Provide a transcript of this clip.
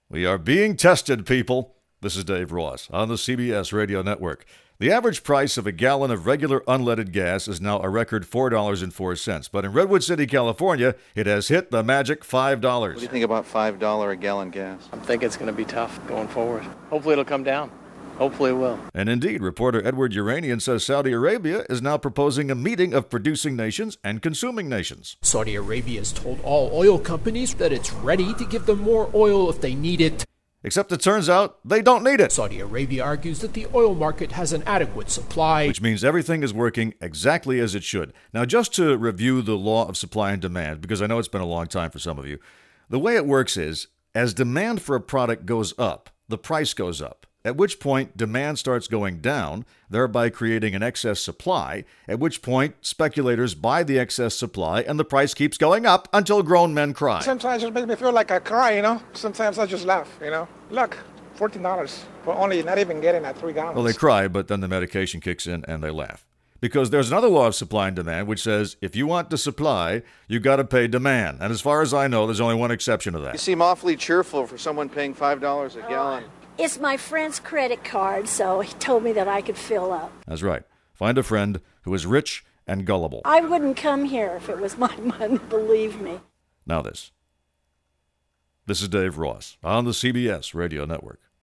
We are being tested, people. This is Dave Ross on the CBS Radio Network. The average price of a gallon of regular unleaded gas is now a record $4.04. But in Redwood City, California, it has hit the magic $5. What do you think about $5 a gallon gas? I'm thinking it's going to be tough going forward. Hopefully it'll come down. Hopefully it will. And indeed, reporter Edward Uranian says Saudi Arabia is now proposing a meeting of producing nations and consuming nations. Saudi Arabia has told all oil companies that it's ready to give them more oil if they need it. Except it turns out they don't need it. Saudi Arabia argues that the oil market has an adequate supply, which means everything is working exactly as it should. Now, just to review the law of supply and demand, because I know it's been a long time for some of you, the way it works is, as demand for a product goes up, the price goes up. At which point, demand starts going down, thereby creating an excess supply, at which point, speculators buy the excess supply, and the price keeps going up until grown men cry. Sometimes it makes me feel like I cry, you know? Sometimes I just laugh, you know? Look, $14 for only not even getting that 3 gallons. Well, they cry, but then the medication kicks in and they laugh. Because there's another law of supply and demand which says if you want to supply, you got to pay demand. And as far as I know, there's only one exception to that. You seem awfully cheerful for someone paying $5 a gallon. It's my friend's credit card, so he told me that I could fill up. That's right. Find a friend who is rich and gullible. I wouldn't come here if it was my money, believe me. Now this. This is Dave Ross on the CBS Radio Network.